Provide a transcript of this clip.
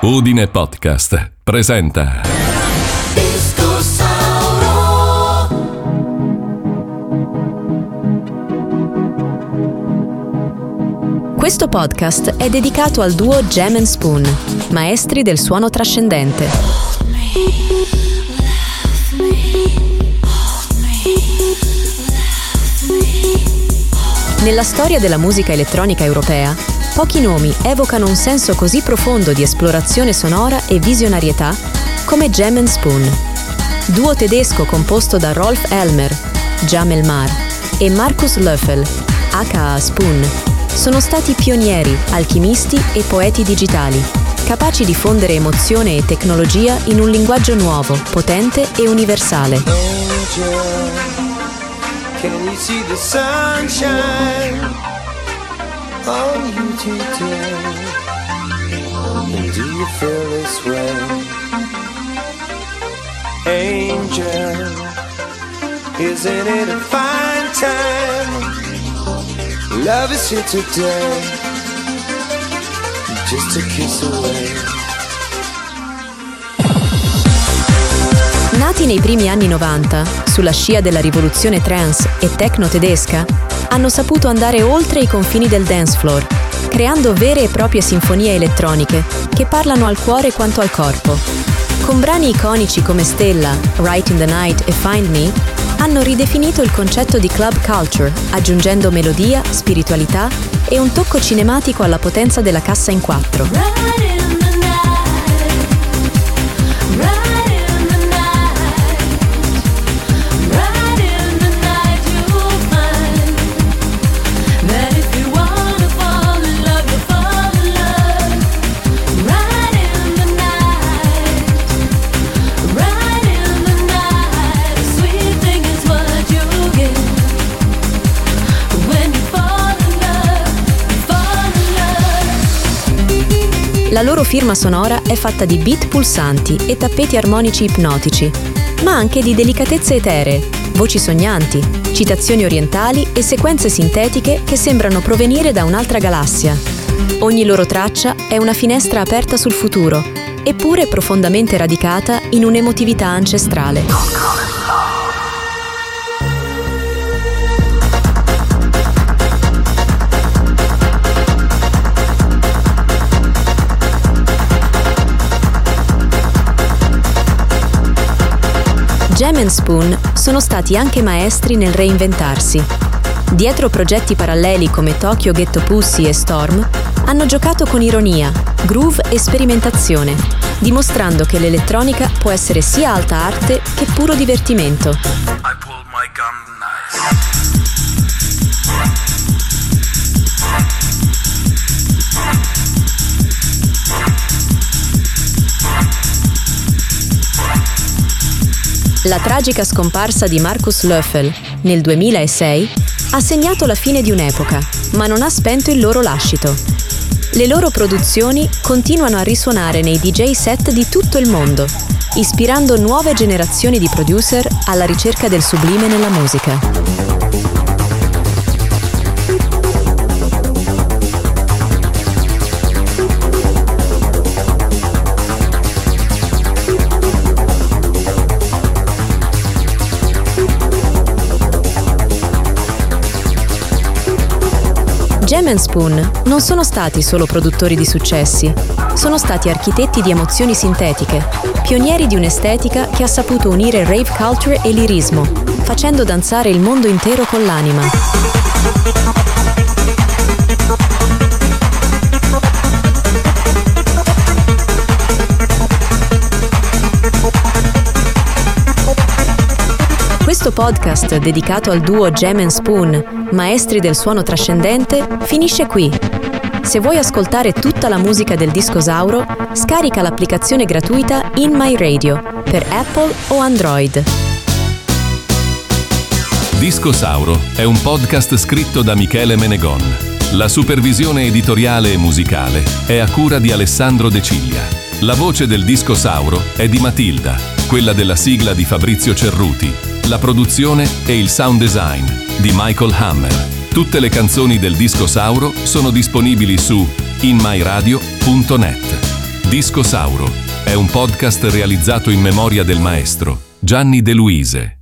Udine Podcast presenta Questo podcast è dedicato al duo Jam & Spoon, maestri del suono trascendente. Nella storia della musica elettronica europea, pochi nomi evocano un senso così profondo di esplorazione sonora e visionarietà come Jam & Spoon. Duo tedesco composto da Rolf Elmer, Jam Elmar, e Markus Löffel, aka Spoon, sono stati pionieri, alchimisti e poeti digitali, capaci di fondere emozione e tecnologia in un linguaggio nuovo, potente e universale. Angel, can you see the sunshine on you today? And do you feel this way? Angel, isn't it a fine time? Love is here today, just a kiss away. Nati nei primi anni 90, sulla scia della rivoluzione trance e techno tedesca, hanno saputo andare oltre i confini del dance floor, creando vere e proprie sinfonie elettroniche che parlano al cuore quanto al corpo. Con brani iconici come Stella, Right in the Night e Find Me, hanno ridefinito il concetto di club culture, aggiungendo melodia, spiritualità e un tocco cinematico alla potenza della cassa in quattro. La loro firma sonora è fatta di beat pulsanti e tappeti armonici ipnotici, ma anche di delicatezze eteree, voci sognanti, citazioni orientali e sequenze sintetiche che sembrano provenire da un'altra galassia. Ogni loro traccia è una finestra aperta sul futuro, eppure profondamente radicata in un'emotività ancestrale. Jam & Spoon sono stati anche maestri nel reinventarsi. Dietro progetti paralleli come Tokyo Ghetto Pussy e Storm, hanno giocato con ironia, groove e sperimentazione, dimostrando che l'elettronica può essere sia alta arte che puro divertimento. I pulled my gun nice. La tragica scomparsa di Markus Löffel nel 2006 ha segnato la fine di un'epoca, ma non ha spento il loro lascito. Le loro produzioni continuano a risuonare nei DJ set di tutto il mondo, ispirando nuove generazioni di producer alla ricerca del sublime nella musica. Jam & Spoon non sono stati solo produttori di successi, sono stati architetti di emozioni sintetiche, pionieri di un'estetica che ha saputo unire rave culture e lirismo, facendo danzare il mondo intero con l'anima. Questo podcast dedicato al duo Jam & Spoon, maestri del suono trascendente, finisce qui. Se vuoi ascoltare tutta la musica del Discosauro, scarica l'applicazione gratuita In My Radio per Apple o Android. Discosauro è un podcast scritto da Michele Menegon. La supervisione editoriale e musicale è a cura di Alessandro De Ciglia. La voce del Discosauro è di Matilda, quella della sigla di Fabrizio Cerruti. La produzione e il sound design di Michael Hammer. Tutte le canzoni del Discosauro sono disponibili su inmyradio.net. Disco Sauro è un podcast realizzato in memoria del maestro Gianni De Luise.